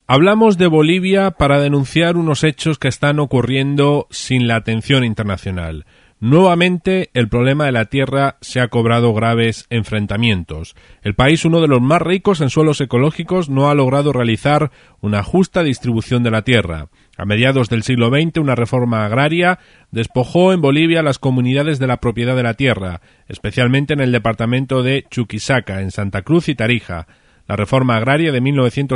Hablamos de Bolivia para denunciar unos hechos que están ocurriendo sin la atención internacional. Nuevamente, el problema de la tierra se ha cobrado graves enfrentamientos. El país, uno de los más ricos en suelos ecológicos, no ha logrado realizar una justa distribución de la tierra. A mediados del siglo XX, una reforma agraria despojó en Bolivia las comunidades de la propiedad de la tierra, especialmente en el departamento de Chuquisaca, en Santa Cruz y Tarija. La reforma agraria de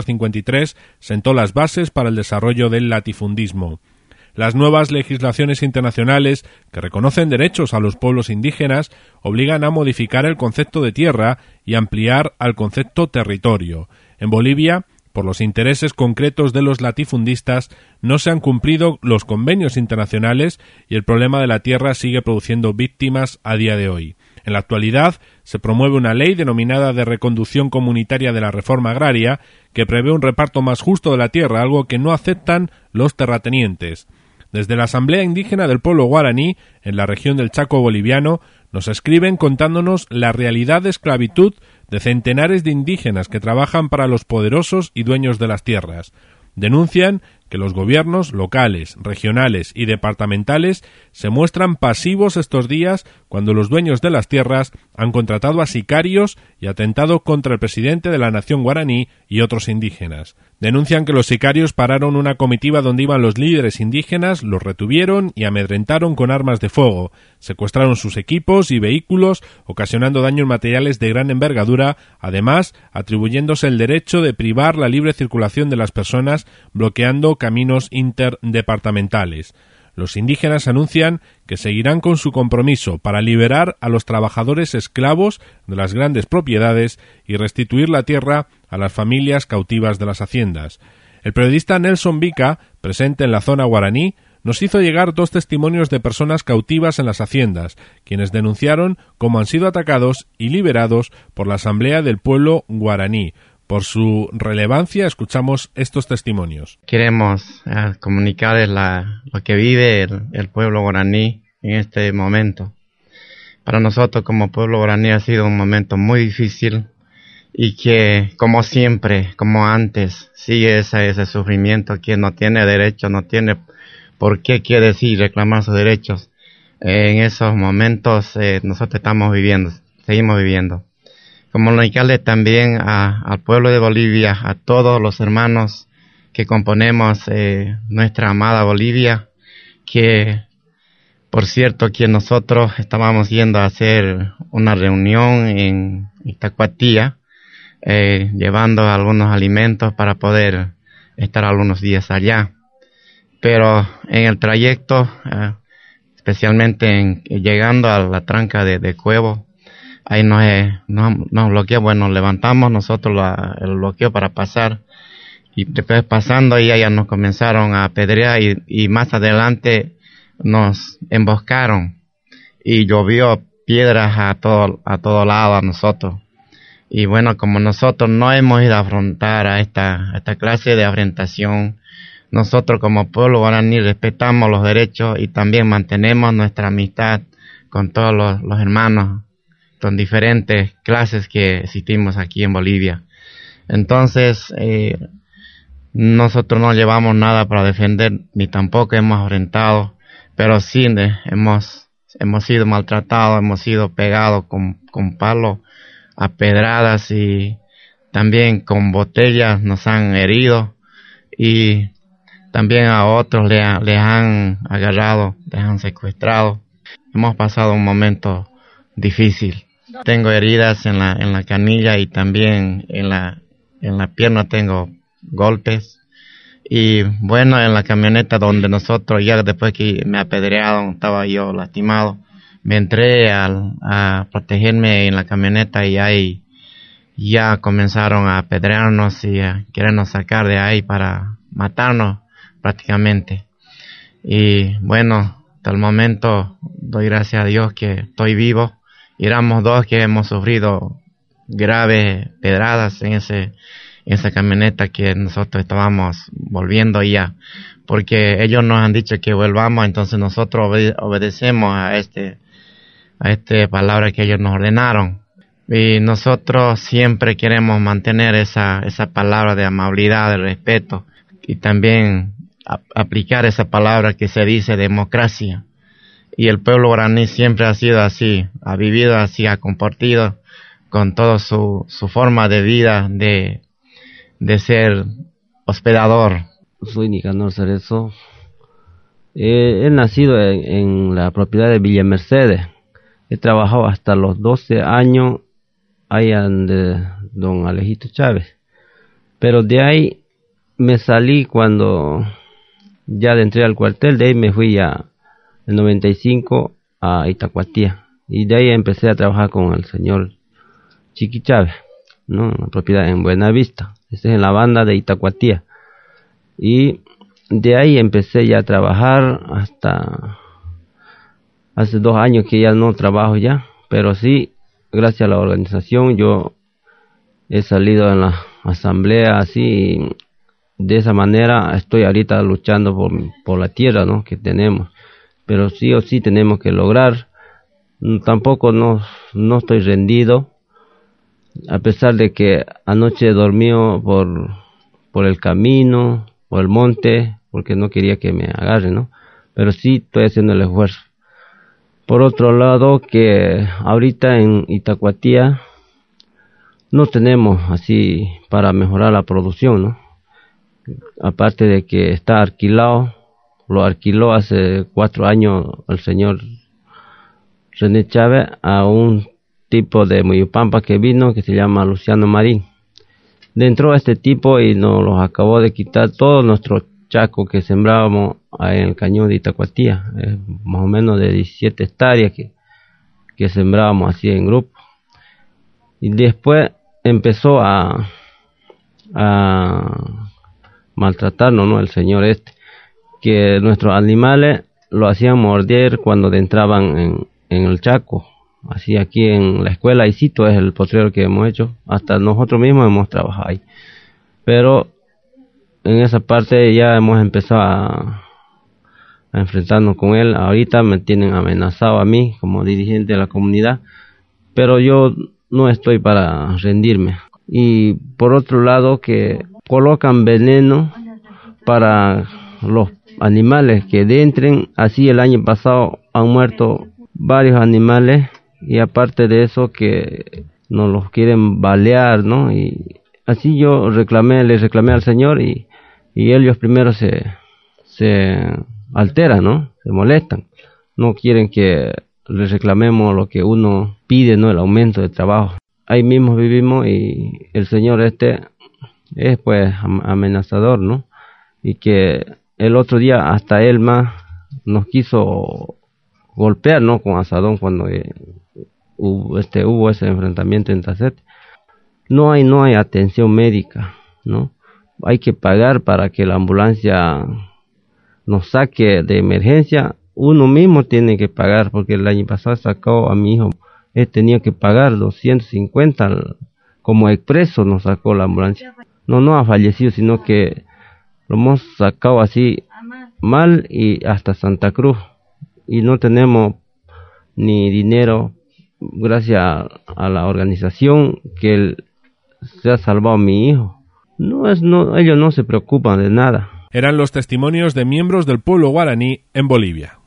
1953 sentó las bases para el desarrollo del latifundismo. Las nuevas legislaciones internacionales que reconocen derechos a los pueblos indígenas obligan a modificar el concepto de tierra y ampliar al concepto territorio. En Bolivia, por los intereses concretos de los latifundistas, no se han cumplido los convenios internacionales y el problema de la tierra sigue produciendo víctimas a día de hoy. En la actualidad, se promueve una ley denominada de reconducción comunitaria de la reforma agraria que prevé un reparto más justo de la tierra, algo que no aceptan los terratenientes. Desde la Asamblea Indígena del Pueblo Guaraní, en la región del Chaco boliviano, nos escriben contándonos la realidad de esclavitud de centenares de indígenas que trabajan para los poderosos y dueños de las tierras. Denuncian que los gobiernos locales, regionales y departamentales se muestran pasivos estos días cuando los dueños de las tierras han contratado a sicarios y atentado contra el presidente de la nación guaraní y otros indígenas. Denuncian que los sicarios pararon una comitiva donde iban los líderes indígenas, los retuvieron y amedrentaron con armas de fuego, secuestraron sus equipos y vehículos, ocasionando daños materiales de gran envergadura, además atribuyéndose el derecho de privar la libre circulación de las personas, bloqueando caminos interdepartamentales. Los indígenas anuncian que seguirán con su compromiso para liberar a los trabajadores esclavos de las grandes propiedades y restituir la tierra a las familias cautivas de las haciendas. El periodista Nelson Vica, presente en la zona guaraní, nos hizo llegar 2 testimonios de personas cautivas en las haciendas, quienes denunciaron cómo han sido atacados y liberados por la Asamblea del Pueblo Guaraní. Por su relevancia, escuchamos estos testimonios. Queremos comunicarles lo que vive el pueblo guaraní en este momento. Para nosotros como pueblo guaraní ha sido un momento muy difícil y que, como siempre, como antes, sigue ese sufrimiento que no tiene derecho, no tiene por qué quiere decir reclamar sus derechos. En esos momentos nosotros seguimos viviendo. Comunicarle también al pueblo de Bolivia, a todos los hermanos que componemos nuestra amada Bolivia, que por cierto que nosotros estábamos yendo a hacer una reunión en Itacuatía, llevando algunos alimentos para poder estar algunos días allá. Pero en el trayecto, especialmente llegando a la tranca de Cuevo, ahí nos bloqueó, bueno, levantamos nosotros el bloqueo para pasar, y después pasando ahí ya nos comenzaron a apedrear y más adelante nos emboscaron y llovió piedras a todo lado a nosotros. Y bueno, como nosotros no hemos ido a afrontar a esta clase de afrentación, nosotros como pueblo guaraní respetamos los derechos y también mantenemos nuestra amistad con todos los hermanos con diferentes clases que existimos aquí en Bolivia. Entonces, nosotros no llevamos nada para defender, ni tampoco hemos afrentado, pero sí hemos sido maltratados, hemos sido pegados con palos a pedradas y también con botellas nos han herido y también a otros les han agarrado, les han secuestrado. Hemos pasado un momento difícil. Tengo heridas en la canilla y también en la pierna tengo golpes. Y bueno, en la camioneta donde nosotros, ya después que me apedrearon, estaba yo lastimado, me entré a protegerme en la camioneta y ahí ya comenzaron a apedrearnos y a querernos sacar de ahí para matarnos prácticamente. Y bueno, hasta el momento doy gracias a Dios que estoy vivo. Y éramos 2 que hemos sufrido graves pedradas en esa camioneta que nosotros estábamos volviendo ya, porque ellos nos han dicho que volvamos, entonces nosotros obedecemos a esta palabra que ellos nos ordenaron. Y nosotros siempre queremos mantener esa palabra de amabilidad, de respeto, y también aplicar esa palabra que se dice democracia. Y el pueblo guaraní siempre ha sido así, ha vivido así, ha compartido con toda su forma de vida, de ser hospedador. Soy Nicanor Cerezo. He nacido en la propiedad de Villa Mercedes. He trabajado hasta los 12 años allá de don Alejito Chávez. Pero de ahí me salí cuando ya entré al cuartel. De ahí me fui ya en 95 a Itacoatía. Y de ahí empecé a trabajar con el señor Chiqui Chávez, ¿no? En la propiedad en Buenavista. Esta es en la banda de Itacoatía. Y de ahí empecé ya a trabajar hasta hace 2 años que ya no trabajo ya, pero sí, gracias a la organización yo he salido en la asamblea así, y de esa manera estoy ahorita luchando por la tierra, ¿no?, que tenemos, pero sí o sí tenemos que lograr. Tampoco no estoy rendido, a pesar de que anoche dormí por el camino, por el monte, porque no quería que me agarren, ¿no? Pero sí estoy haciendo el esfuerzo. Por otro lado, que ahorita en Itacoatía no tenemos así para mejorar la producción, ¿no? Aparte de que está alquilado, lo alquiló hace 4 años el señor René Chávez a un tipo de Muyupampa que vino, que se llama Luciano Marín. Entró este tipo y nos los acabó de quitar todos nuestros chacos que sembrábamos en el cañón de Itacoatía, más o menos de 17 hectáreas que sembrábamos así en grupo. Y después empezó a maltratarnos, ¿no?, el señor que nuestros animales lo hacían morder cuando entraban en el chaco. Así aquí en la escuela Isito es el potrero que hemos hecho, hasta nosotros mismos hemos trabajado ahí. Pero en esa parte ya hemos empezado a enfrentarnos con él. Ahorita me tienen amenazado a mí como dirigente de la comunidad, pero yo no estoy para rendirme. Y por otro lado, que colocan veneno para los animales que entren. Así el año pasado han muerto varios animales, y aparte de eso que nos los quieren balear, ¿no? Y así yo les reclamé al señor, y ellos primero se alteran, ¿no? Se molestan. No quieren que les reclamemos lo que uno pide, ¿no?, el aumento de trabajo. Ahí mismo vivimos, y el señor es pues amenazador, ¿no? Y que el otro día hasta él más nos quiso golpear, ¿no?, con asadón cuando hubo ese enfrentamiento en Tacete. No hay atención médica, ¿no? Hay que pagar para que la ambulancia nos saque de emergencia. Uno mismo tiene que pagar, porque el año pasado sacó a mi hijo, él tenía que pagar 250 como expreso, nos sacó la ambulancia. No ha fallecido, sino que lo hemos sacado así mal, y hasta Santa Cruz, y no tenemos ni dinero. Gracias a la organización que se ha salvado a mi hijo. Ellos no se preocupan de nada. Eran los testimonios de miembros del pueblo guaraní en Bolivia.